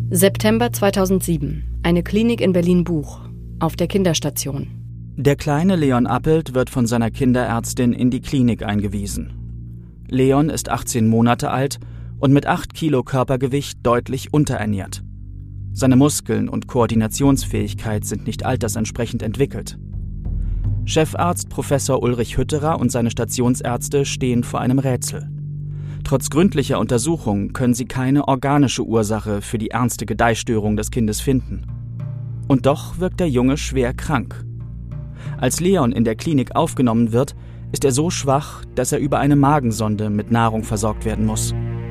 September 2007. Eine Klinik in Berlin-Buch. Auf der Kinderstation. Der kleine Leon Appelt wird von seiner Kinderärztin in die Klinik eingewiesen. Leon ist 18 Monate alt und mit 8 Kilo Körpergewicht deutlich unterernährt. Seine Muskeln und Koordinationsfähigkeit sind nicht altersentsprechend entwickelt. Chefarzt Professor Ulrich Hütterer und seine Stationsärzte stehen vor einem Rätsel. Trotz gründlicher Untersuchung können sie keine organische Ursache für die ernste Gedeihstörung des Kindes finden. Und doch wirkt der Junge schwer krank. Als Leon in der Klinik aufgenommen wird, ist er so schwach, dass er über eine Magensonde mit Nahrung versorgt werden muss.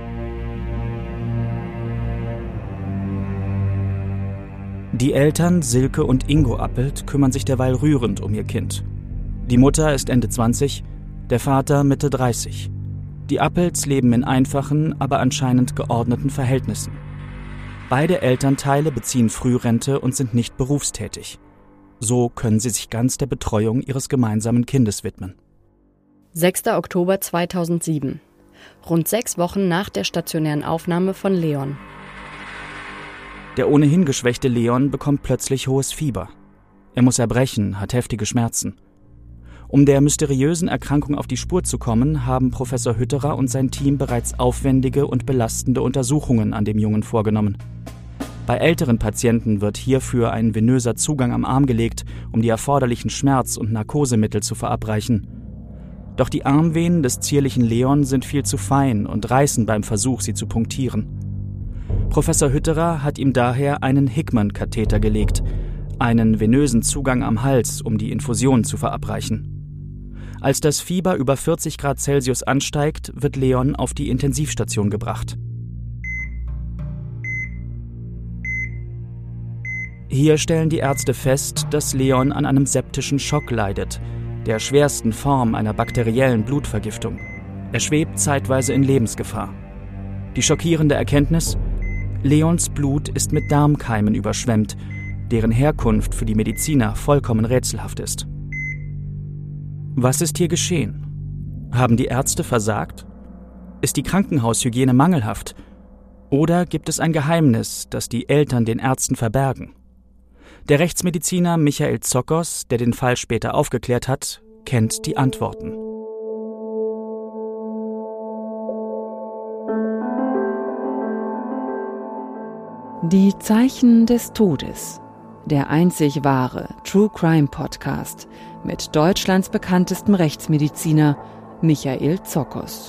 Die Eltern Silke und Ingo Appelt kümmern sich derweil rührend um ihr Kind. Die Mutter ist Ende 20, der Vater Mitte 30. Die Appelts leben in einfachen, aber anscheinend geordneten Verhältnissen. Beide Elternteile beziehen Frührente und sind nicht berufstätig. So können sie sich ganz der Betreuung ihres gemeinsamen Kindes widmen. 6. Oktober 2007. Rund 6 Wochen nach der stationären Aufnahme von Leon. Der ohnehin geschwächte Leon bekommt plötzlich hohes Fieber. Er muss erbrechen, hat heftige Schmerzen. Um der mysteriösen Erkrankung auf die Spur zu kommen, haben Professor Hütterer und sein Team bereits aufwendige und belastende Untersuchungen an dem Jungen vorgenommen. Bei älteren Patienten wird hierfür ein venöser Zugang am Arm gelegt, um die erforderlichen Schmerz- und Narkosemittel zu verabreichen. Doch die Armvenen des zierlichen Leon sind viel zu fein und reißen beim Versuch, sie zu punktieren. Professor Hütterer hat ihm daher einen Hickman-Katheter gelegt, einen venösen Zugang am Hals, um die Infusion zu verabreichen. Als das Fieber über 40 Grad Celsius ansteigt, wird Leon auf die Intensivstation gebracht. Hier stellen die Ärzte fest, dass Leon an einem septischen Schock leidet, der schwersten Form einer bakteriellen Blutvergiftung. Er schwebt zeitweise in Lebensgefahr. Die schockierende Erkenntnis: Leons Blut ist mit Darmkeimen überschwemmt, deren Herkunft für die Mediziner vollkommen rätselhaft ist. Was ist hier geschehen? Haben die Ärzte versagt? Ist die Krankenhaushygiene mangelhaft? Oder gibt es ein Geheimnis, das die Eltern den Ärzten verbergen? Der Rechtsmediziner Michael Zokos, der den Fall später aufgeklärt hat, kennt die Antworten. Die Zeichen des Todes. Der einzig wahre True Crime Podcast mit Deutschlands bekanntestem Rechtsmediziner Michael Zokos.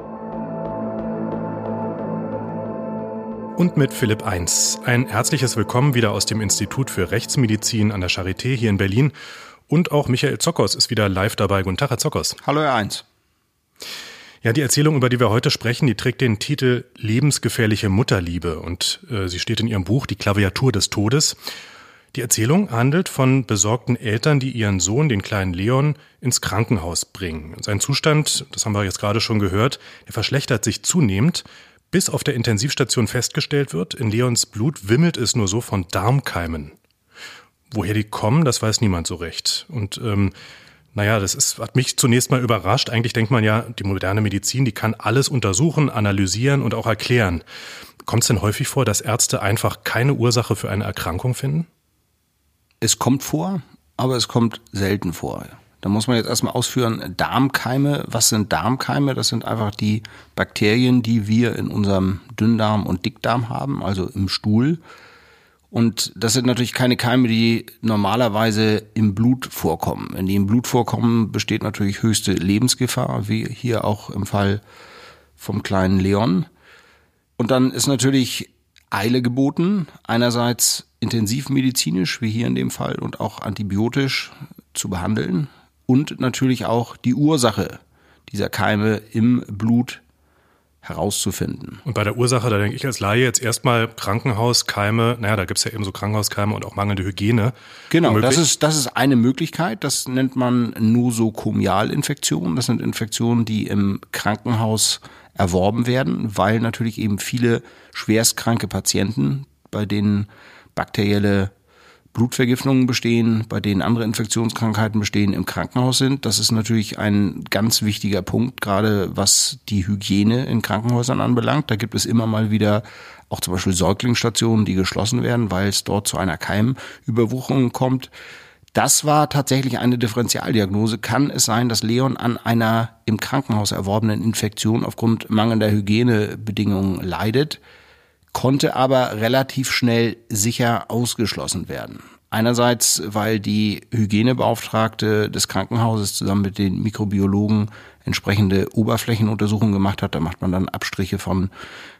Und mit Philipp Eins. Ein herzliches Willkommen wieder aus dem Institut für Rechtsmedizin an der Charité hier in Berlin. Und auch Michael Zokos ist wieder live dabei. Guten Tag, Herr Zokos. Hallo, Herr Eins. Ja, die Erzählung, über die wir heute sprechen, die trägt den Titel Lebensgefährliche Mutterliebe. Und sie steht in Ihrem Buch Die Klaviatur des Todes. Die Erzählung handelt von besorgten Eltern, die ihren Sohn, den kleinen Leon, ins Krankenhaus bringen. Sein Zustand, das haben wir jetzt gerade schon gehört, der verschlechtert sich zunehmend, bis auf der Intensivstation festgestellt wird, in Leons Blut wimmelt es nur so von Darmkeimen. Woher die kommen, das weiß niemand so recht. Und hat mich zunächst mal überrascht. Eigentlich denkt man ja, die moderne Medizin, die kann alles untersuchen, analysieren und auch erklären. Kommt es denn häufig vor, dass Ärzte einfach keine Ursache für eine Erkrankung finden? Es kommt vor, aber es kommt selten vor. Da muss man jetzt erstmal ausführen, Darmkeime, was sind Darmkeime? Das sind einfach die Bakterien, die wir in unserem Dünndarm und Dickdarm haben, also im Stuhl. Und das sind natürlich keine Keime, die normalerweise im Blut vorkommen. Wenn die im Blut vorkommen, besteht natürlich höchste Lebensgefahr, wie hier auch im Fall vom kleinen Leon. Und dann ist natürlich Eile geboten, einerseits intensivmedizinisch, wie hier in dem Fall, und auch antibiotisch zu behandeln und natürlich auch die Ursache dieser Keime im Blut herauszufinden. Und bei der Ursache, da denke ich als Laie jetzt erstmal Krankenhauskeime, da gibt es ja eben so Krankenhauskeime und auch mangelnde Hygiene. Genau, das ist eine Möglichkeit, das nennt man Nosokomialinfektion. Das sind Infektionen, die im Krankenhaus erworben werden, weil natürlich eben viele schwerstkranke Patienten, bei denen bakterielle Blutvergiftungen bestehen, bei denen andere Infektionskrankheiten bestehen, im Krankenhaus sind. Das ist natürlich ein ganz wichtiger Punkt, gerade was die Hygiene in Krankenhäusern anbelangt. Da gibt es immer mal wieder auch zum Beispiel Säuglingsstationen, die geschlossen werden, weil es dort zu einer Keimüberwucherung kommt. Das war tatsächlich eine Differentialdiagnose. Kann es sein, dass Leon an einer im Krankenhaus erworbenen Infektion aufgrund mangelnder Hygienebedingungen leidet, konnte aber relativ schnell sicher ausgeschlossen werden. Einerseits, weil die Hygienebeauftragte des Krankenhauses zusammen mit den Mikrobiologen entsprechende Oberflächenuntersuchungen gemacht hat. Da macht man dann Abstriche von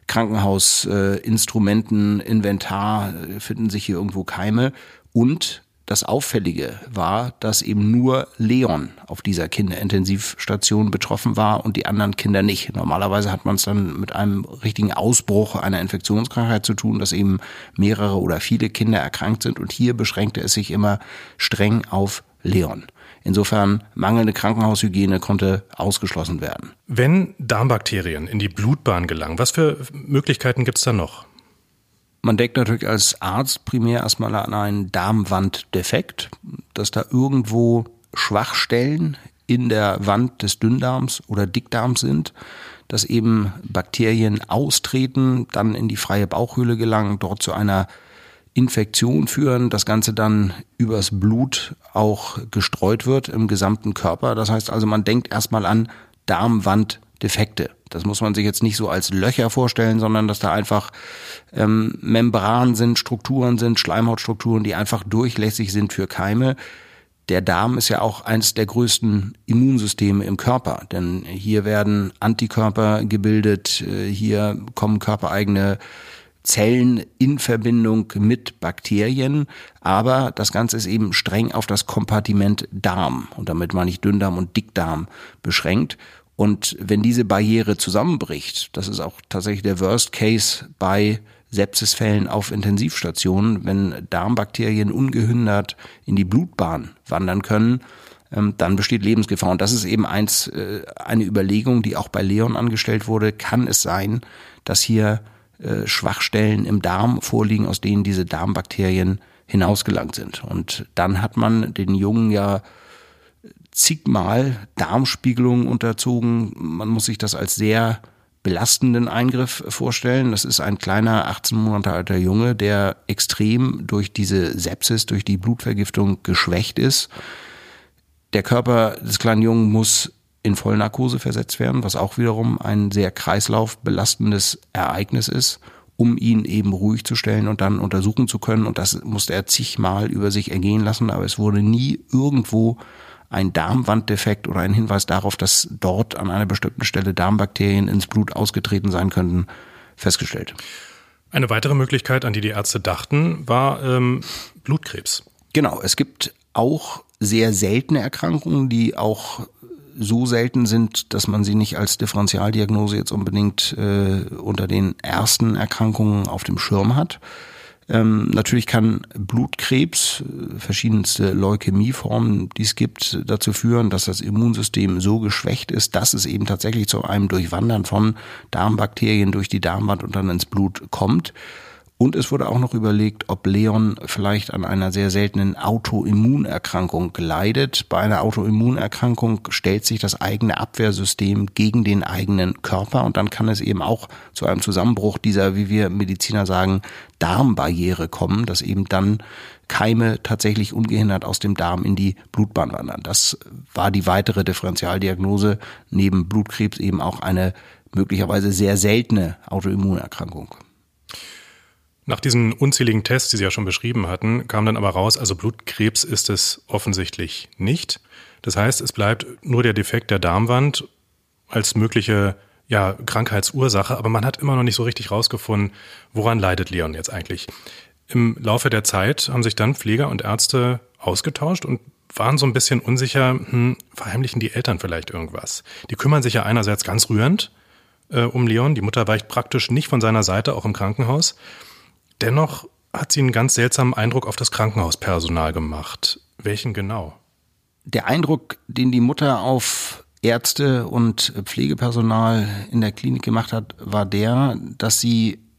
Krankenhausinstrumenten, Inventar, finden sich hier irgendwo Keime. Und das Auffällige war, dass eben nur Leon auf dieser Kinderintensivstation betroffen war und die anderen Kinder nicht. Normalerweise hat man es dann mit einem richtigen Ausbruch einer Infektionskrankheit zu tun, dass eben mehrere oder viele Kinder erkrankt sind. Und hier beschränkte es sich immer streng auf Leon. Insofern mangelnde Krankenhaushygiene konnte ausgeschlossen werden. Wenn Darmbakterien in die Blutbahn gelangen, was für Möglichkeiten gibt es da noch? Man denkt natürlich als Arzt primär erstmal an einen Darmwanddefekt, dass da irgendwo Schwachstellen in der Wand des Dünndarms oder Dickdarms sind, dass eben Bakterien austreten, dann in die freie Bauchhöhle gelangen, dort zu einer Infektion führen, das Ganze dann übers Blut auch gestreut wird im gesamten Körper. Das heißt also, man denkt erstmal an Darmwanddefekte. Das muss man sich jetzt nicht so als Löcher vorstellen, sondern dass da einfach Membranen sind, Strukturen sind, Schleimhautstrukturen, die einfach durchlässig sind für Keime. Der Darm ist ja auch eines der größten Immunsysteme im Körper, denn hier werden Antikörper gebildet, hier kommen körpereigene Zellen in Verbindung mit Bakterien, aber das Ganze ist eben streng auf das Kompartiment Darm und damit meine ich Dünndarm und Dickdarm beschränkt. Und wenn diese Barriere zusammenbricht, das ist auch tatsächlich der Worst Case bei Sepsisfällen auf Intensivstationen, wenn Darmbakterien ungehindert in die Blutbahn wandern können, dann besteht Lebensgefahr. Und das ist eben eine Überlegung, die auch bei Leon angestellt wurde. Kann es sein, dass hier Schwachstellen im Darm vorliegen, aus denen diese Darmbakterien hinausgelangt sind? Und dann hat man den Jungen ja zigmal Darmspiegelungen unterzogen. Man muss sich das als sehr belastenden Eingriff vorstellen. Das ist ein kleiner 18 Monate alter Junge, der extrem durch diese Sepsis, durch die Blutvergiftung geschwächt ist. Der Körper des kleinen Jungen muss in Vollnarkose versetzt werden, was auch wiederum ein sehr kreislaufbelastendes Ereignis ist, um ihn eben ruhig zu stellen und dann untersuchen zu können. Und das musste er zigmal über sich ergehen lassen, aber es wurde nie irgendwo ein Darmwanddefekt oder ein Hinweis darauf, dass dort an einer bestimmten Stelle Darmbakterien ins Blut ausgetreten sein könnten, festgestellt. Eine weitere Möglichkeit, an die Ärzte dachten, war Blutkrebs. Genau, es gibt auch sehr seltene Erkrankungen, die auch so selten sind, dass man sie nicht als Differentialdiagnose jetzt unbedingt unter den ersten Erkrankungen auf dem Schirm hat. Natürlich kann Blutkrebs, verschiedenste Leukämieformen, die es gibt, dazu führen, dass das Immunsystem so geschwächt ist, dass es eben tatsächlich zu einem Durchwandern von Darmbakterien durch die Darmwand und dann ins Blut kommt. Und es wurde auch noch überlegt, ob Leon vielleicht an einer sehr seltenen Autoimmunerkrankung leidet. Bei einer Autoimmunerkrankung stellt sich das eigene Abwehrsystem gegen den eigenen Körper und dann kann es eben auch zu einem Zusammenbruch dieser, wie wir Mediziner sagen, Darmbarriere kommen, dass eben dann Keime tatsächlich ungehindert aus dem Darm in die Blutbahn wandern. Das war die weitere Differentialdiagnose, neben Blutkrebs eben auch eine möglicherweise sehr seltene Autoimmunerkrankung. Nach diesen unzähligen Tests, die Sie ja schon beschrieben hatten, kam dann aber raus, also Blutkrebs ist es offensichtlich nicht. Das heißt, es bleibt nur der Defekt der Darmwand als mögliche Krankheitsursache, aber man hat immer noch nicht so richtig rausgefunden, woran leidet Leon jetzt eigentlich. Im Laufe der Zeit haben sich dann Pfleger und Ärzte ausgetauscht und waren so ein bisschen unsicher, verheimlichen die Eltern vielleicht irgendwas? Die kümmern sich ja einerseits ganz rührend um Leon, die Mutter weicht praktisch nicht von seiner Seite, auch im Krankenhaus. Dennoch hat sie einen ganz seltsamen Eindruck auf das Krankenhauspersonal gemacht. Welchen genau? Der Eindruck, den die Mutter auf Ärzte und Pflegepersonal in der Klinik gemacht hat, war der, dass sie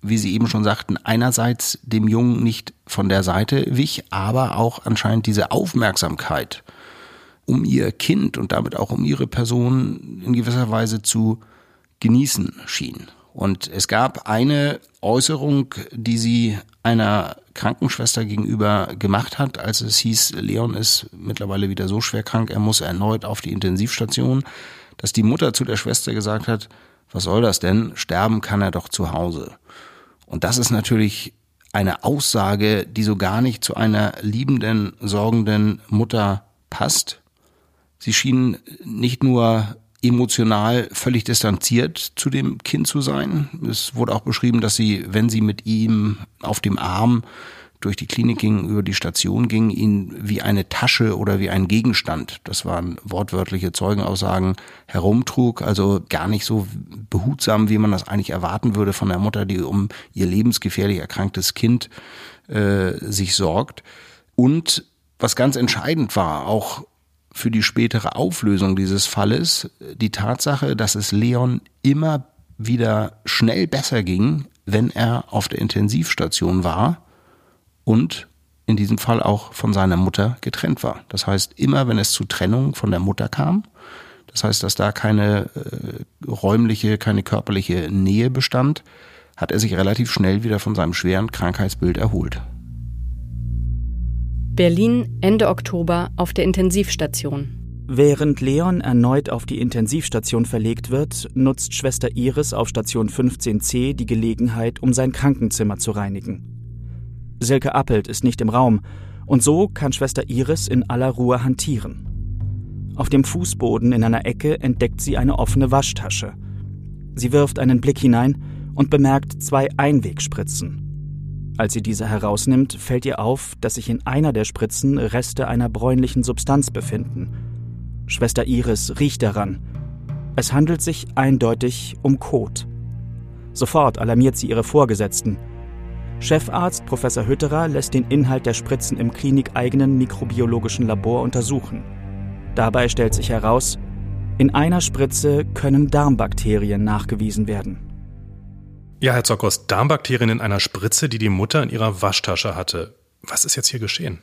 wie Sie eben schon sagten, einerseits dem Jungen nicht von der Seite wich, aber auch anscheinend diese Aufmerksamkeit um ihr Kind und damit auch um ihre Person in gewisser Weise zu genießen schien. Und es gab eine Äußerung, die sie einer Krankenschwester gegenüber gemacht hat, als es hieß, Leon ist mittlerweile wieder so schwer krank, er muss erneut auf die Intensivstation, dass die Mutter zu der Schwester gesagt hat, was soll das denn? Sterben kann er doch zu Hause. Und das ist natürlich eine Aussage, die so gar nicht zu einer liebenden, sorgenden Mutter passt. Sie schien nicht nur emotional völlig distanziert zu dem Kind zu sein. Es wurde auch beschrieben, dass sie, wenn sie mit ihm auf dem Arm durch die Klinik ging, über die Station ging, ihn wie eine Tasche oder wie ein Gegenstand, das waren wortwörtliche Zeugenaussagen, herumtrug, also gar nicht so behutsam, wie man das eigentlich erwarten würde von der Mutter, die um ihr lebensgefährlich erkranktes Kind sich sorgt. Und was ganz entscheidend war, auch für die spätere Auflösung dieses Falles, die Tatsache, dass es Leon immer wieder schnell besser ging, wenn er auf der Intensivstation war und in diesem Fall auch von seiner Mutter getrennt war. Das heißt, immer wenn es zu Trennung von der Mutter kam, das heißt, dass da keine räumliche, keine körperliche Nähe bestand, hat er sich relativ schnell wieder von seinem schweren Krankheitsbild erholt. Berlin, Ende Oktober auf der Intensivstation. Während Leon erneut auf die Intensivstation verlegt wird, nutzt Schwester Iris auf Station 15c die Gelegenheit, um sein Krankenzimmer zu reinigen. Silke Appelt ist nicht im Raum und so kann Schwester Iris in aller Ruhe hantieren. Auf dem Fußboden in einer Ecke entdeckt sie eine offene Waschtasche. Sie wirft einen Blick hinein und bemerkt 2 Einwegspritzen. Als sie diese herausnimmt, fällt ihr auf, dass sich in einer der Spritzen Reste einer bräunlichen Substanz befinden. Schwester Iris riecht daran. Es handelt sich eindeutig um Kot. Sofort alarmiert sie ihre Vorgesetzten. Chefarzt Professor Hütterer lässt den Inhalt der Spritzen im klinikeigenen mikrobiologischen Labor untersuchen. Dabei stellt sich heraus, in einer Spritze können Darmbakterien nachgewiesen werden. Ja, Herr Zockers, Darmbakterien in einer Spritze, die die Mutter in ihrer Waschtasche hatte. Was ist jetzt hier geschehen?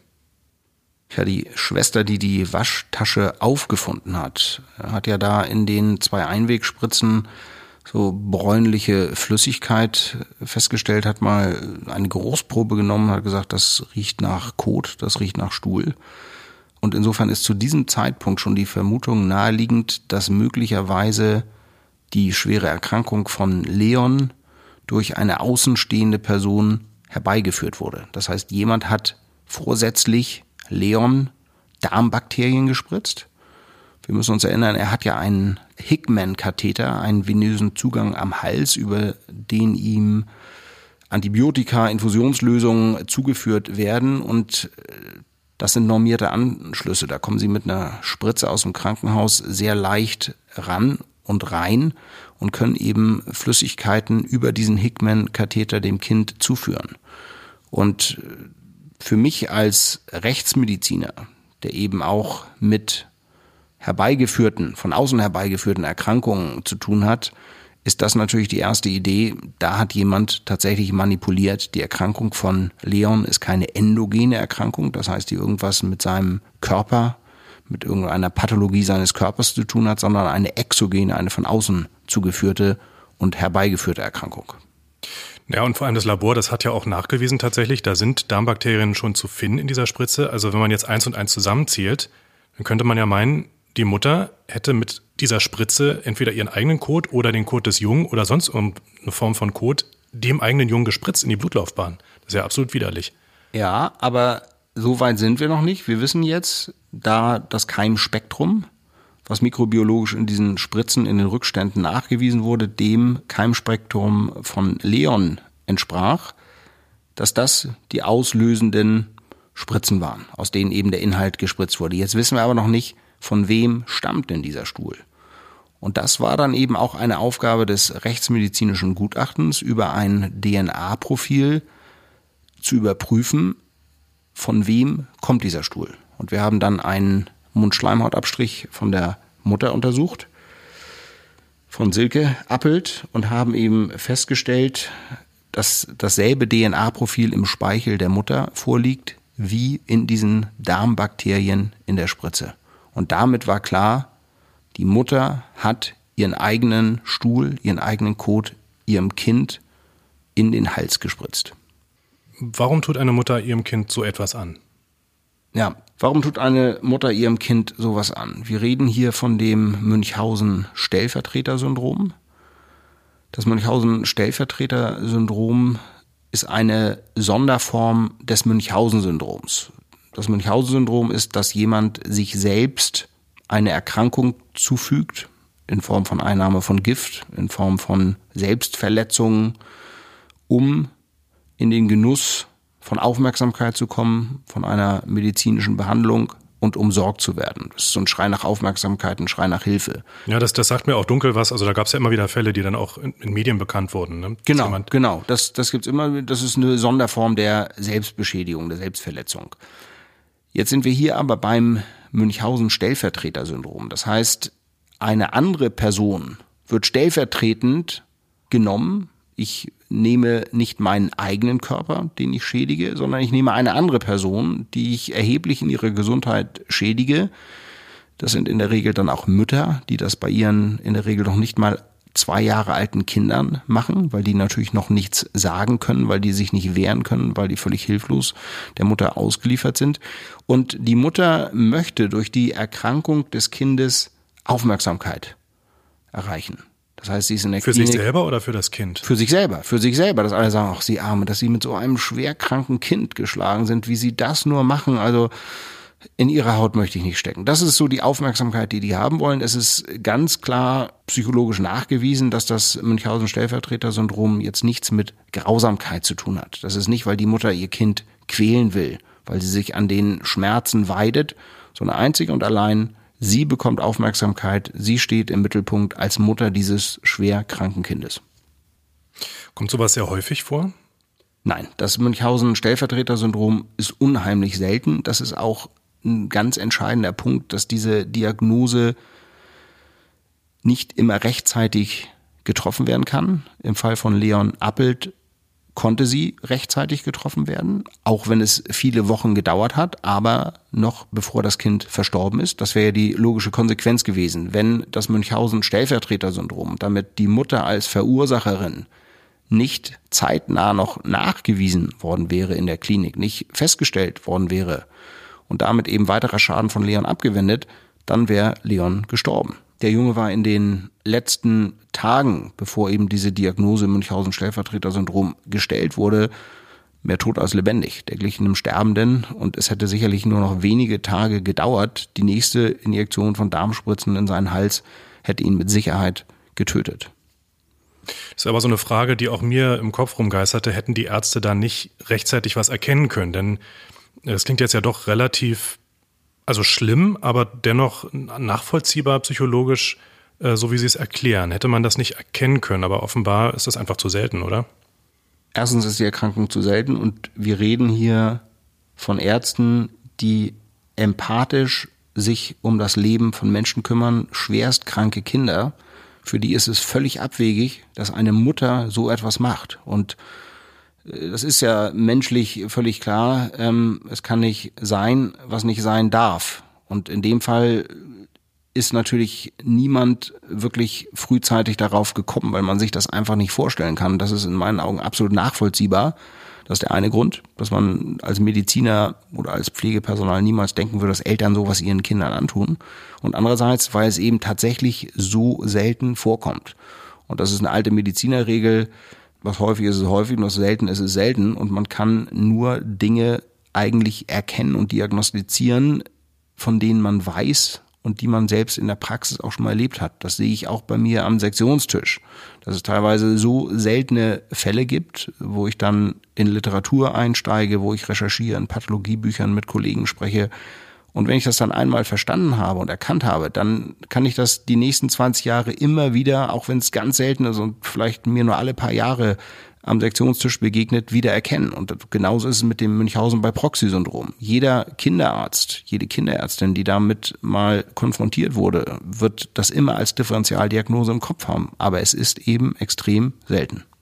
Ja, die Schwester, die die Waschtasche aufgefunden hat ja da in den 2 Einwegspritzen so bräunliche Flüssigkeit festgestellt, hat mal eine Geruchsprobe genommen, hat gesagt, das riecht nach Kot, das riecht nach Stuhl. Und insofern ist zu diesem Zeitpunkt schon die Vermutung naheliegend, dass möglicherweise die schwere Erkrankung von Leon durch eine außenstehende Person herbeigeführt wurde. Das heißt, jemand hat vorsätzlich Leon Darmbakterien gespritzt. Wir müssen uns erinnern, er hat ja einen Hickman-Katheter, einen venösen Zugang am Hals, über den ihm Antibiotika, Infusionslösungen zugeführt werden. Und das sind normierte Anschlüsse. Da kommen Sie mit einer Spritze aus dem Krankenhaus sehr leicht ran und rein und können eben Flüssigkeiten über diesen Hickman-Katheter dem Kind zuführen. Und für mich als Rechtsmediziner, der eben auch mit von außen herbeigeführten Erkrankungen zu tun hat, ist das natürlich die erste Idee. Da hat jemand tatsächlich manipuliert. Die Erkrankung von Leon ist keine endogene Erkrankung, das heißt, die irgendwas mit seinem Körper, mit irgendeiner Pathologie seines Körpers zu tun hat, sondern eine exogene, eine von außen zugeführte und herbeigeführte Erkrankung. Ja, und vor allem das Labor, das hat ja auch nachgewiesen tatsächlich, da sind Darmbakterien schon zu finden in dieser Spritze. Also wenn man jetzt 1 und 1 zusammenzählt, dann könnte man ja meinen, die Mutter hätte mit dieser Spritze entweder ihren eigenen Kot oder den Kot des Jungen oder sonst eine Form von Kot dem eigenen Jungen gespritzt in die Blutlaufbahn. Das ist ja absolut widerlich. Ja, aber so weit sind wir noch nicht. Wir wissen jetzt, da das Keimspektrum, was mikrobiologisch in diesen Spritzen in den Rückständen nachgewiesen wurde, dem Keimspektrum von Leon entsprach, dass das die auslösenden Spritzen waren, aus denen eben der Inhalt gespritzt wurde. Jetzt wissen wir aber noch nicht, von wem stammt denn dieser Stuhl. Und das war dann eben auch eine Aufgabe des rechtsmedizinischen Gutachtens, über ein DNA-Profil zu überprüfen, von wem kommt dieser Stuhl. Und wir haben dann einen Mundschleimhautabstrich von der Mutter untersucht, von Silke Appelt, und haben eben festgestellt, dass dasselbe DNA-Profil im Speichel der Mutter vorliegt, wie in diesen Darmbakterien in der Spritze. Und damit war klar, die Mutter hat ihren eigenen Stuhl, ihren eigenen Kot ihrem Kind in den Hals gespritzt. Warum tut eine Mutter ihrem Kind so etwas an? Ja, warum tut eine Mutter ihrem Kind sowas an? Wir reden hier von dem Münchhausen-Stellvertreter-Syndrom. Das Münchhausen-Stellvertreter-Syndrom ist eine Sonderform des Münchhausen-Syndroms. Das Münchhausen-Syndrom ist, dass jemand sich selbst eine Erkrankung zufügt, in Form von Einnahme von Gift, in Form von Selbstverletzungen, um in den Genuss von Aufmerksamkeit zu kommen, von einer medizinischen Behandlung und umsorgt zu werden. Das ist so ein Schrei nach Aufmerksamkeit, ein Schrei nach Hilfe. Ja, das sagt mir auch dunkel was. Also da gab es ja immer wieder Fälle, die dann auch in Medien bekannt wurden. Ne? Genau. Das gibt's immer. Das ist eine Sonderform der Selbstbeschädigung, der Selbstverletzung. Jetzt sind wir hier aber beim Münchhausen-Stellvertreter-Syndrom. Das heißt, eine andere Person wird stellvertretend genommen. Ich nehme nicht meinen eigenen Körper, den ich schädige, sondern ich nehme eine andere Person, die ich erheblich in ihrer Gesundheit schädige. Das sind in der Regel dann auch Mütter, die das bei ihren in der Regel noch nicht mal 2 Jahre alten Kindern machen, weil die natürlich noch nichts sagen können, weil die sich nicht wehren können, weil die völlig hilflos der Mutter ausgeliefert sind. Und die Mutter möchte durch die Erkrankung des Kindes Aufmerksamkeit erreichen. Das heißt, sie ist in der Klinik. Für sich selber oder für das Kind? Für sich selber, dass alle sagen, ach, sie Arme, dass sie mit so einem schwerkranken Kind geschlagen sind, wie sie das nur machen, also in ihrer Haut möchte ich nicht stecken. Das ist so die Aufmerksamkeit, die haben wollen. Es ist ganz klar psychologisch nachgewiesen, dass das Münchhausen-Stellvertreter-Syndrom jetzt nichts mit Grausamkeit zu tun hat. Das ist nicht, weil die Mutter ihr Kind quälen will, weil sie sich an den Schmerzen weidet, sondern einzig und allein, sie bekommt Aufmerksamkeit, sie steht im Mittelpunkt als Mutter dieses schwer kranken Kindes. Kommt sowas sehr häufig vor? Nein, das Münchhausen-Stellvertreter-Syndrom ist unheimlich selten. Das ist auch ein ganz entscheidender Punkt, dass diese Diagnose nicht immer rechtzeitig getroffen werden kann. Im Fall von Leon Appelt konnte sie rechtzeitig getroffen werden, auch wenn es viele Wochen gedauert hat, aber noch bevor das Kind verstorben ist. Das wäre ja die logische Konsequenz gewesen, wenn das Münchhausen-Stellvertreter-Syndrom, damit die Mutter als Verursacherin nicht zeitnah noch nachgewiesen worden wäre in der Klinik, nicht festgestellt worden wäre und damit eben weiterer Schaden von Leon abgewendet, dann wäre Leon gestorben. Der Junge war in den letzten Tagen, bevor eben diese Diagnose Münchhausen-Stellvertreter-Syndrom gestellt wurde, mehr tot als lebendig. Der glich einem Sterbenden und es hätte sicherlich nur noch wenige Tage gedauert. Die nächste Injektion von Darmspritzen in seinen Hals hätte ihn mit Sicherheit getötet. Das ist aber so eine Frage, die auch mir im Kopf rumgeisterte. Hätten die Ärzte da nicht rechtzeitig was erkennen können? Denn es klingt jetzt ja doch relativ, also schlimm, aber dennoch nachvollziehbar psychologisch, so wie Sie es erklären. Hätte man das nicht erkennen können, aber offenbar ist das einfach zu selten, oder? Erstens ist die Erkrankung zu selten und wir reden hier von Ärzten, die empathisch sich um das Leben von Menschen kümmern, schwerst kranke Kinder. Für die ist es völlig abwegig, dass eine Mutter so etwas macht. Und das ist ja menschlich völlig klar. Es kann nicht sein, was nicht sein darf. Und in dem Fall ist natürlich niemand wirklich frühzeitig darauf gekommen, weil man sich das einfach nicht vorstellen kann. Das ist in meinen Augen absolut nachvollziehbar. Das ist der eine Grund, dass man als Mediziner oder als Pflegepersonal niemals denken würde, dass Eltern sowas ihren Kindern antun. Und andererseits, weil es eben tatsächlich so selten vorkommt. Und das ist eine alte Medizinerregel, was häufig ist, ist häufig und was selten ist, ist selten. Und man kann nur Dinge eigentlich erkennen und diagnostizieren, von denen man weiß und die man selbst in der Praxis auch schon mal erlebt hat. Das sehe ich auch bei mir am Sektionstisch, dass es teilweise so seltene Fälle gibt, wo ich dann in Literatur einsteige, wo ich recherchiere, in Pathologiebüchern mit Kollegen spreche. Und wenn ich das dann einmal verstanden habe und erkannt habe, dann kann ich das die nächsten 20 Jahre immer wieder, auch wenn es ganz selten ist und vielleicht mir nur alle paar Jahre am Sektionstisch begegnet, wieder erkennen. Und genauso ist es mit dem Münchhausen-bei-Proxy-Syndrom. Jeder Kinderarzt, jede Kinderärztin, die damit mal konfrontiert wurde, wird das immer als Differentialdiagnose im Kopf haben. Aber es ist eben extrem selten.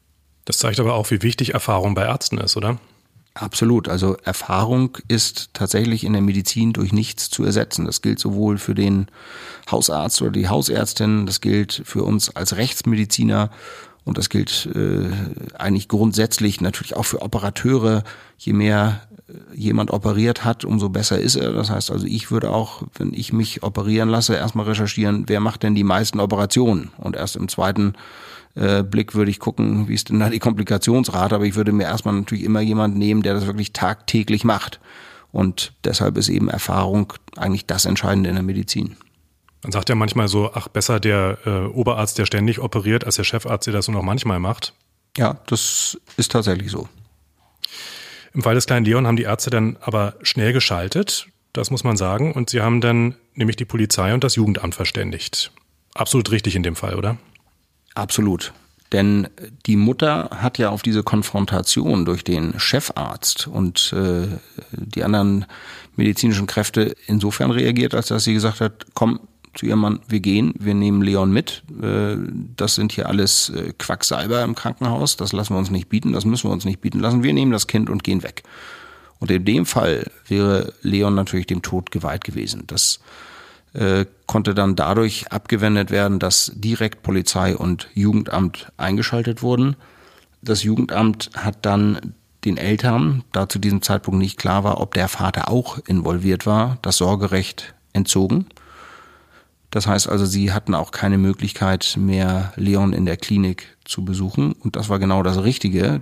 Das zeigt aber auch, wie wichtig Erfahrung bei Ärzten ist, oder? Absolut. Also Erfahrung ist tatsächlich in der Medizin durch nichts zu ersetzen. Das gilt sowohl für den Hausarzt oder die Hausärztin, das gilt für uns als Rechtsmediziner und das gilt eigentlich grundsätzlich natürlich auch für Operateure. Je mehr jemand operiert hat, umso besser ist er. Das heißt also, ich würde auch, wenn ich mich operieren lasse, erstmal recherchieren, wer macht denn die meisten Operationen? Und erst im zweiten Blick würde ich gucken, wie ist denn da die Komplikationsrate, aber ich würde mir erstmal natürlich immer jemanden nehmen, der das wirklich tagtäglich macht. Und deshalb ist eben Erfahrung eigentlich das Entscheidende in der Medizin. Man sagt ja manchmal so, ach, besser der Oberarzt, der ständig operiert, als der Chefarzt, der das nur noch manchmal macht. Ja, das ist tatsächlich so. Im Fall des kleinen Leon haben die Ärzte dann aber schnell geschaltet, das muss man sagen, und sie haben dann nämlich die Polizei und das Jugendamt verständigt. Absolut richtig in dem Fall, oder? Absolut. Denn die Mutter hat ja auf diese Konfrontation durch den Chefarzt und die anderen medizinischen Kräfte insofern reagiert, als dass sie gesagt hat, komm zu ihrem Mann, wir gehen, wir nehmen Leon mit. Das sind hier alles Quacksalber im Krankenhaus, das lassen wir uns nicht bieten, das müssen wir uns nicht bieten lassen. Wir nehmen das Kind und gehen weg. Und in dem Fall wäre Leon natürlich dem Tod geweiht gewesen. Das konnte dann dadurch abgewendet werden, dass direkt Polizei und Jugendamt eingeschaltet wurden. Das Jugendamt hat dann den Eltern, da zu diesem Zeitpunkt nicht klar war, ob der Vater auch involviert war, das Sorgerecht entzogen. Das heißt also, sie hatten auch keine Möglichkeit mehr, Leon in der Klinik zu besuchen. Und das war genau das Richtige.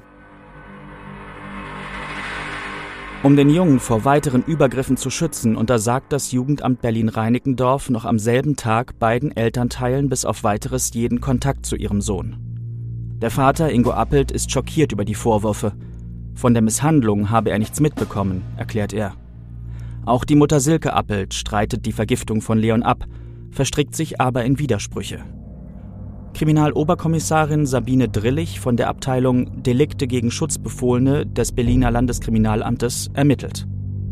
Um den Jungen vor weiteren Übergriffen zu schützen, untersagt das Jugendamt Berlin-Reinickendorf noch am selben Tag beiden Elternteilen bis auf Weiteres jeden Kontakt zu ihrem Sohn. Der Vater, Ingo Appelt, ist schockiert über die Vorwürfe. Von der Misshandlung habe er nichts mitbekommen, erklärt er. Auch die Mutter Silke Appelt streitet die Vergiftung von Leon ab, verstrickt sich aber in Widersprüche. Kriminaloberkommissarin Sabine Drillich von der Abteilung Delikte gegen Schutzbefohlene des Berliner Landeskriminalamtes ermittelt.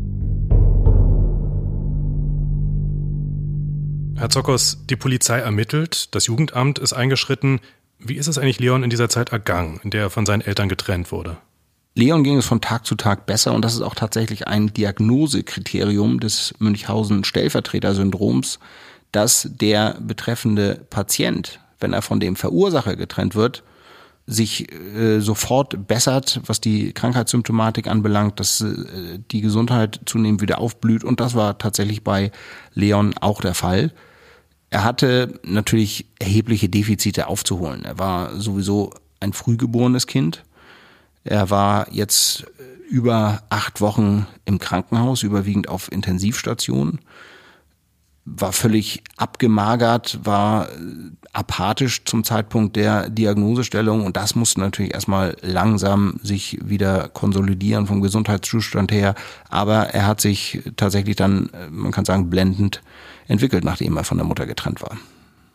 Herr Zockers, die Polizei ermittelt, das Jugendamt ist eingeschritten. Wie ist es eigentlich Leon in dieser Zeit ergangen, in der er von seinen Eltern getrennt wurde? Leon ging es von Tag zu Tag besser und das ist auch tatsächlich ein Diagnosekriterium des Münchhausen-Stellvertreter-Syndroms, dass der betreffende Patient, wenn er von dem Verursacher getrennt wird, sich sofort bessert, was die Krankheitssymptomatik anbelangt, dass die Gesundheit zunehmend wieder aufblüht. Und das war tatsächlich bei Leon auch der Fall. Er hatte natürlich erhebliche Defizite aufzuholen. Er war sowieso ein frühgeborenes Kind. Er war jetzt über 8 Wochen im Krankenhaus, überwiegend auf Intensivstationen. War völlig abgemagert, war apathisch zum Zeitpunkt der Diagnosestellung und das musste natürlich erstmal langsam sich wieder konsolidieren vom Gesundheitszustand her, aber er hat sich tatsächlich dann, man kann sagen, blendend entwickelt, nachdem er von der Mutter getrennt war.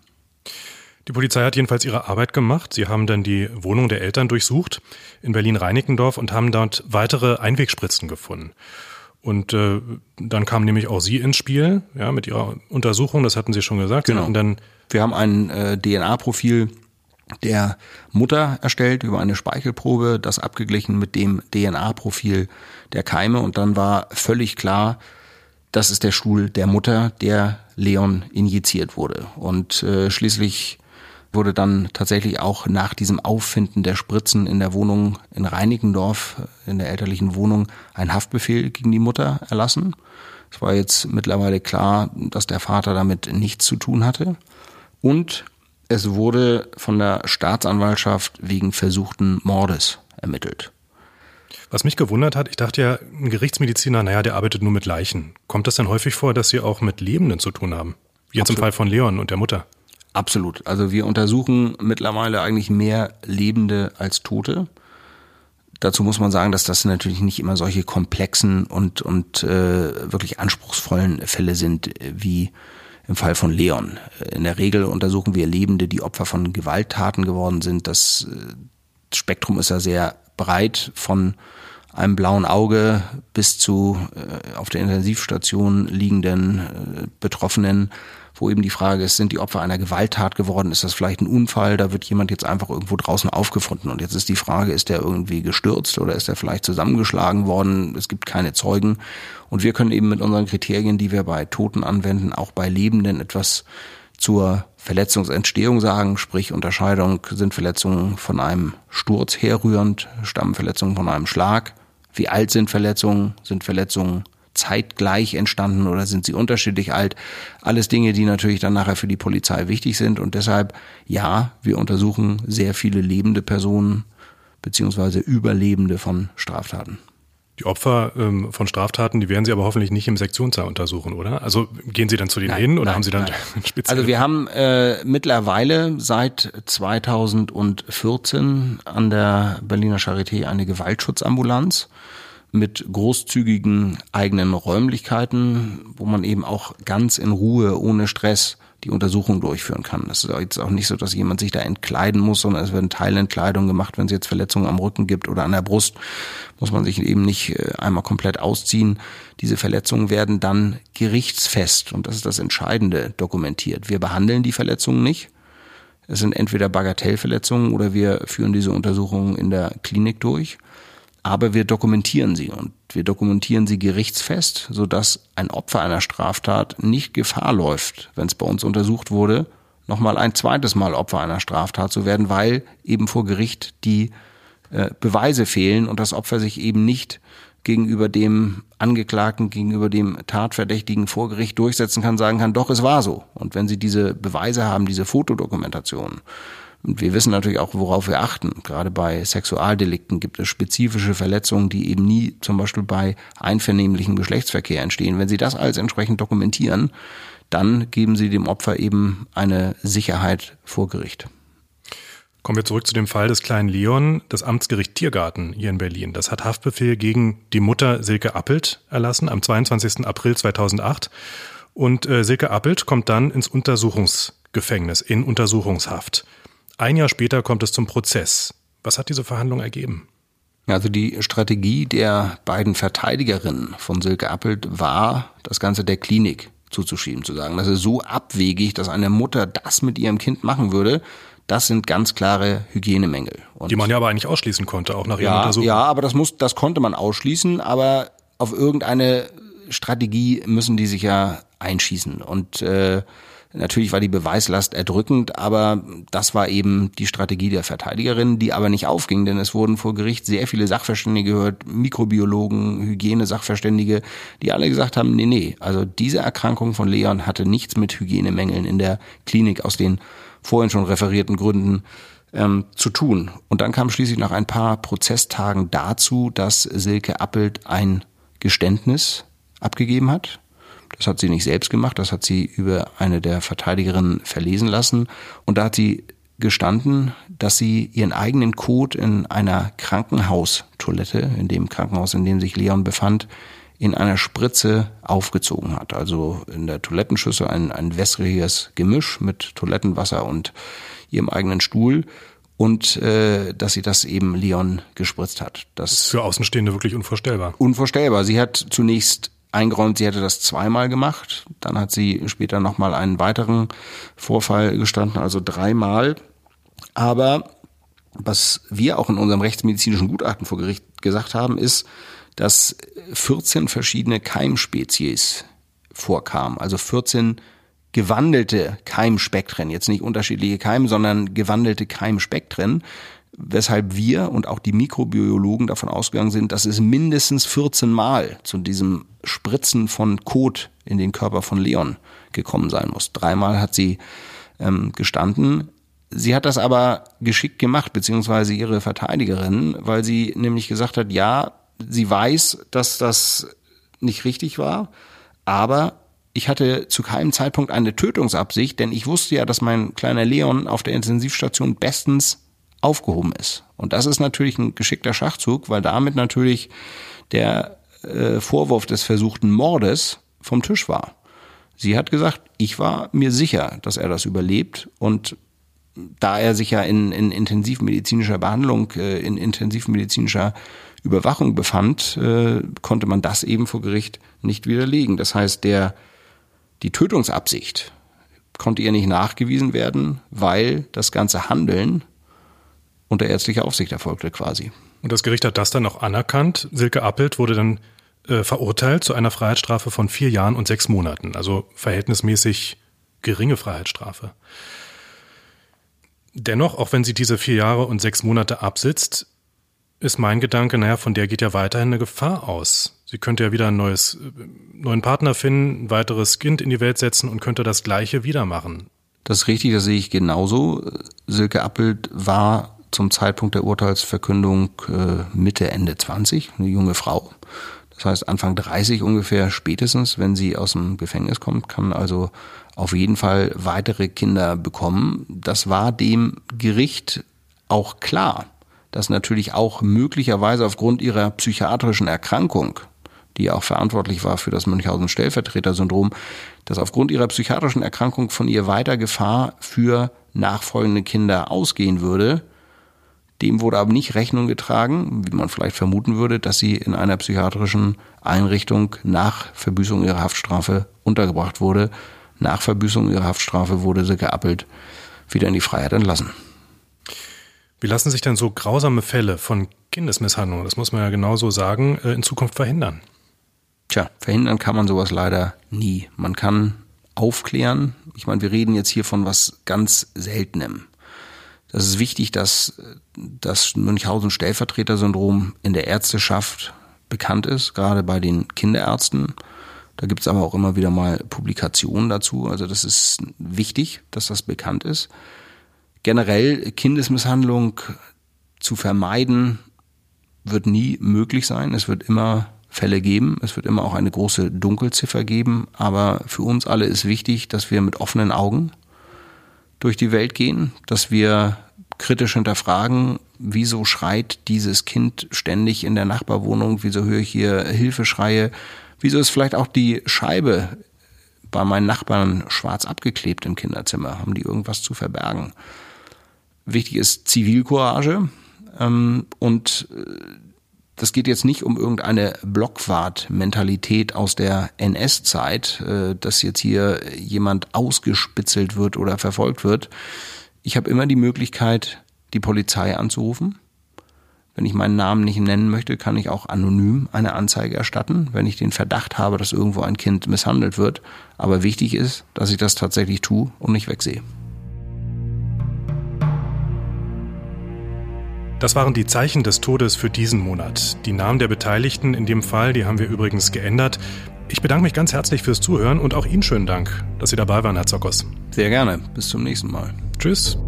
Die Polizei hat jedenfalls ihre Arbeit gemacht. Sie haben dann die Wohnung der Eltern durchsucht in Berlin-Reinickendorf und haben dort weitere Einwegspritzen gefunden. Und dann kam nämlich auch Sie ins Spiel, ja, mit Ihrer Untersuchung, das hatten Sie schon gesagt. Genau. Und dann wir haben ein DNA-Profil der Mutter erstellt über eine Speichelprobe, das abgeglichen mit dem DNA-Profil der Keime. Und dann war völlig klar, das ist der Stuhl der Mutter, der Leon injiziert wurde. Und schließlich wurde dann tatsächlich auch nach diesem Auffinden der Spritzen in der Wohnung in Reinickendorf, in der elterlichen Wohnung, ein Haftbefehl gegen die Mutter erlassen. Es war jetzt mittlerweile klar, dass der Vater damit nichts zu tun hatte. Und es wurde von der Staatsanwaltschaft wegen versuchten Mordes ermittelt. Was mich gewundert hat, ich dachte ja, ein Gerichtsmediziner, der arbeitet nur mit Leichen. Kommt das dann häufig vor, dass Sie auch mit Lebenden zu tun haben? Wie jetzt im Fall von Leon und der Mutter. Absolut. Also wir untersuchen mittlerweile eigentlich mehr Lebende als Tote. Dazu muss man sagen, dass das natürlich nicht immer solche komplexen und wirklich anspruchsvollen Fälle sind wie im Fall von Leon. In der Regel untersuchen wir Lebende, die Opfer von Gewalttaten geworden sind. Das Spektrum ist ja sehr breit von einem blauen Auge bis zu auf der Intensivstation liegenden Betroffenen, wo eben die Frage ist, sind die Opfer einer Gewalttat geworden? Ist das vielleicht ein Unfall? Da wird jemand jetzt einfach irgendwo draußen aufgefunden. Und jetzt ist die Frage, ist der irgendwie gestürzt oder ist er vielleicht zusammengeschlagen worden? Es gibt keine Zeugen. Und wir können eben mit unseren Kriterien, die wir bei Toten anwenden, auch bei Lebenden etwas zur Verletzungsentstehung sagen, sprich Unterscheidung, sind Verletzungen von einem Sturz herrührend, stammen Verletzungen von einem Schlag? Wie alt sind Verletzungen? Sind Verletzungen zeitgleich entstanden oder sind sie unterschiedlich alt? Alles Dinge, die natürlich dann nachher für die Polizei wichtig sind. Und deshalb, ja, wir untersuchen sehr viele lebende Personen beziehungsweise Überlebende von Straftaten. Die Opfer von Straftaten, die werden Sie aber hoffentlich nicht im Sektionssaal untersuchen, oder? Also gehen Sie dann zu denen hin oder haben Sie dann speziell? Also wir haben mittlerweile seit 2014 an der Berliner Charité eine Gewaltschutzambulanz mit großzügigen eigenen Räumlichkeiten, wo man eben auch ganz in Ruhe, ohne Stress die Untersuchung durchführen kann. Das ist jetzt auch nicht so, dass jemand sich da entkleiden muss, sondern es werden Teilentkleidungen gemacht. Wenn es jetzt Verletzungen am Rücken gibt oder an der Brust, muss man sich eben nicht einmal komplett ausziehen. Diese Verletzungen werden dann gerichtsfest, und das ist das Entscheidende, dokumentiert. Wir behandeln die Verletzungen nicht. Es sind entweder Bagatellverletzungen oder wir führen diese Untersuchungen in der Klinik durch. Aber wir dokumentieren sie, und wir dokumentieren sie gerichtsfest, sodass ein Opfer einer Straftat nicht Gefahr läuft, wenn es bei uns untersucht wurde, nochmal ein zweites Mal Opfer einer Straftat zu werden, weil eben vor Gericht die Beweise fehlen und das Opfer sich eben nicht gegenüber dem Angeklagten, gegenüber dem Tatverdächtigen vor Gericht durchsetzen kann, sagen kann, doch, es war so. Und wenn Sie diese Beweise haben, diese Fotodokumentation, und wir wissen natürlich auch, worauf wir achten. Gerade bei Sexualdelikten gibt es spezifische Verletzungen, die eben nie zum Beispiel bei einvernehmlichem Geschlechtsverkehr entstehen. Wenn Sie das alles entsprechend dokumentieren, dann geben Sie dem Opfer eben eine Sicherheit vor Gericht. Kommen wir zurück zu dem Fall des kleinen Leon. Das Amtsgericht Tiergarten hier in Berlin, das hat Haftbefehl gegen die Mutter Silke Appelt erlassen am 22. April 2008. Und Silke Appelt kommt dann ins Untersuchungsgefängnis, in Untersuchungshaft. Ein Jahr später kommt es zum Prozess. Was hat diese Verhandlung ergeben? Also die Strategie der beiden Verteidigerinnen von Silke Appelt war, das Ganze der Klinik zuzuschieben, zu sagen, das ist so abwegig, dass eine Mutter das mit ihrem Kind machen würde. Das sind ganz klare Hygienemängel. Und die man ja aber eigentlich ausschließen konnte, auch nach ihren Untersuchungen. Ja, aber das konnte man ausschließen, aber auf irgendeine Strategie müssen die sich ja einschießen. Und natürlich war die Beweislast erdrückend, aber das war eben die Strategie der Verteidigerin, die aber nicht aufging, denn es wurden vor Gericht sehr viele Sachverständige gehört, Mikrobiologen, Hygienesachverständige, die alle gesagt haben, nee, also diese Erkrankung von Leon hatte nichts mit Hygienemängeln in der Klinik aus den vorhin schon referierten Gründen zu tun. Und dann kam schließlich nach ein paar Prozesstagen dazu, dass Silke Appelt ein Geständnis abgegeben hat. Das hat sie nicht selbst gemacht, das hat sie über eine der Verteidigerinnen verlesen lassen. Und da hat sie gestanden, dass sie ihren eigenen Kot in einer Krankenhaustoilette, in dem Krankenhaus, in dem sich Leon befand, in einer Spritze aufgezogen hat. Also in der Toilettenschüssel ein wässriges Gemisch mit Toilettenwasser und ihrem eigenen Stuhl. Und dass sie das eben Leon gespritzt hat. Das ist für Außenstehende wirklich unvorstellbar. Unvorstellbar. Sie hat zunächst eingeräumt, sie hätte das zweimal gemacht. Dann hat sie später nochmal einen weiteren Vorfall gestanden, also 3-mal. Aber was wir auch in unserem rechtsmedizinischen Gutachten vor Gericht gesagt haben, ist, dass 14 verschiedene Keimspezies vorkamen. Also 14 gewandelte Keimspektren. Jetzt nicht unterschiedliche Keime, sondern gewandelte Keimspektren. Weshalb wir und auch die Mikrobiologen davon ausgegangen sind, dass es mindestens 14 Mal zu diesem Spritzen von Kot in den Körper von Leon gekommen sein muss. 3-mal hat sie gestanden. Sie hat das aber geschickt gemacht, beziehungsweise ihre Verteidigerin, weil sie nämlich gesagt hat, ja, sie weiß, dass das nicht richtig war, aber ich hatte zu keinem Zeitpunkt eine Tötungsabsicht, denn ich wusste ja, dass mein kleiner Leon auf der Intensivstation bestens aufgehoben ist. Und das ist natürlich ein geschickter Schachzug, weil damit natürlich der Vorwurf des versuchten Mordes vom Tisch war. Sie hat gesagt, ich war mir sicher, dass er das überlebt, und da er sich ja in intensivmedizinischer Behandlung, in intensivmedizinischer Überwachung befand, konnte man das eben vor Gericht nicht widerlegen. Das heißt, die Tötungsabsicht konnte ihr nicht nachgewiesen werden, weil das ganze Handeln unter ärztlicher Aufsicht erfolgte quasi. Und das Gericht hat das dann auch anerkannt. Silke Appelt wurde dann verurteilt zu einer Freiheitsstrafe von 4 Jahren und 6 Monaten, also verhältnismäßig geringe Freiheitsstrafe. Dennoch, auch wenn sie diese 4 Jahre und 6 Monate absitzt, ist mein Gedanke, von der geht ja weiterhin eine Gefahr aus. Sie könnte ja wieder einen neuen Partner finden, ein weiteres Kind in die Welt setzen und könnte das Gleiche wieder machen. Das ist richtig, das sehe ich genauso. Silke Appelt war zum Zeitpunkt der Urteilsverkündung Mitte, Ende 20, eine junge Frau. Das heißt Anfang 30 ungefähr spätestens, wenn sie aus dem Gefängnis kommt, kann also auf jeden Fall weitere Kinder bekommen. Das war dem Gericht auch klar, dass natürlich auch möglicherweise aufgrund ihrer psychiatrischen Erkrankung, die auch verantwortlich war für das Münchhausen-Stellvertreter-Syndrom, dass aufgrund ihrer psychiatrischen Erkrankung von ihr weiter Gefahr für nachfolgende Kinder ausgehen würde. Dem wurde aber nicht Rechnung getragen, wie man vielleicht vermuten würde, dass sie in einer psychiatrischen Einrichtung nach Verbüßung ihrer Haftstrafe untergebracht wurde. Nach Verbüßung ihrer Haftstrafe wurde Silke Appelt wieder in die Freiheit entlassen. Wie lassen sich denn so grausame Fälle von Kindesmisshandlung, das muss man ja genauso sagen, in Zukunft verhindern? Tja, verhindern kann man sowas leider nie. Man kann aufklären. Ich meine, wir reden jetzt hier von was ganz Seltenem. Das ist wichtig, dass das Münchhausen-Stellvertreter-Syndrom in der Ärzteschaft bekannt ist, gerade bei den Kinderärzten. Da gibt es aber auch immer wieder mal Publikationen dazu. Also das ist wichtig, dass das bekannt ist. Generell Kindesmisshandlung zu vermeiden wird nie möglich sein. Es wird immer Fälle geben. Es wird immer auch eine große Dunkelziffer geben. Aber für uns alle ist wichtig, dass wir mit offenen Augen durch die Welt gehen, dass wir kritisch hinterfragen, wieso schreit dieses Kind ständig in der Nachbarwohnung, wieso höre ich hier Hilfeschreie, wieso ist vielleicht auch die Scheibe bei meinen Nachbarn schwarz abgeklebt im Kinderzimmer, haben die irgendwas zu verbergen. Wichtig ist Zivilcourage und das geht jetzt nicht um irgendeine Blockwart-Mentalität aus der NS-Zeit, dass jetzt hier jemand ausgespitzelt wird oder verfolgt wird. Ich habe immer die Möglichkeit, die Polizei anzurufen. Wenn ich meinen Namen nicht nennen möchte, kann ich auch anonym eine Anzeige erstatten, wenn ich den Verdacht habe, dass irgendwo ein Kind misshandelt wird. Aber wichtig ist, dass ich das tatsächlich tue und nicht wegsehe. Das waren die Zeichen des Todes für diesen Monat. Die Namen der Beteiligten in dem Fall, die haben wir übrigens geändert. Ich bedanke mich ganz herzlich fürs Zuhören und auch Ihnen schönen Dank, dass Sie dabei waren, Herr Zockers. Sehr gerne. Bis zum nächsten Mal. Tschüss.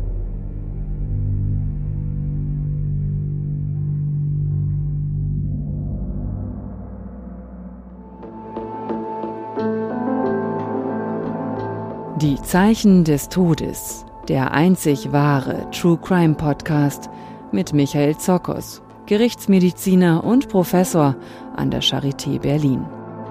Die Zeichen des Todes, der einzig wahre True Crime Podcast mit Michael Zockers, Gerichtsmediziner und Professor an der Charité Berlin.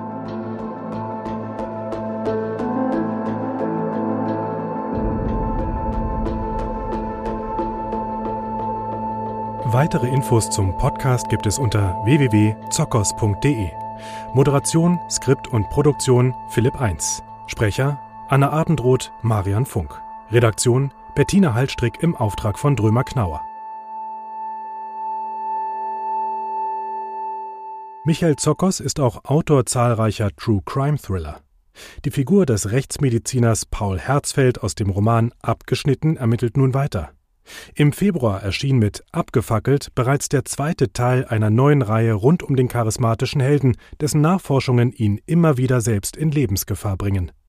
Weitere Infos zum Podcast gibt es unter www.zockers.de. Moderation, Skript und Produktion Philipp Eins. Sprecher Anna Abendroth, Marian Funk. Redaktion Bettina Hallstrick im Auftrag von Drömer Knauer. Michael Zockers ist auch Autor zahlreicher True-Crime-Thriller. Die Figur des Rechtsmediziners Paul Herzfeld aus dem Roman Abgeschnitten ermittelt nun weiter. Im Februar erschien mit Abgefackelt bereits der 2. Teil einer neuen Reihe rund um den charismatischen Helden, dessen Nachforschungen ihn immer wieder selbst in Lebensgefahr bringen.